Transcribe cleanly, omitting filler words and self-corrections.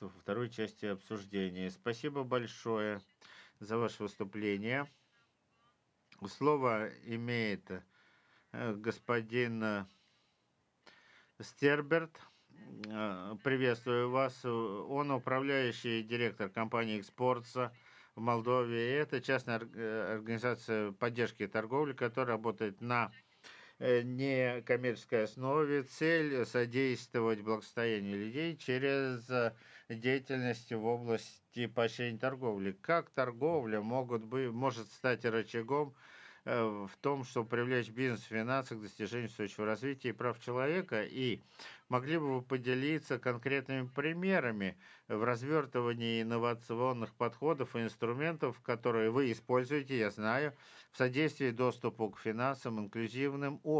вопросов во второй части обсуждения. Спасибо большое за ваше выступление. Слово имеет господин Стерберт. Приветствую вас. Он управляющий директор компании «Экспортса» в Молдове. Это частная организация поддержки торговли, которая работает на некоммерческой основе. Цель – содействовать благосостоянию людей через деятельность в области поощрения торговли. Как торговля может стать рычагом в том, чтобы привлечь бизнес в финансах к достижению устойчивого развития и прав человека? И могли бы вы поделиться конкретными примерами в развертывании инновационных подходов и инструментов, которые вы используете, я знаю, в содействии доступу к финансам, инклюзивным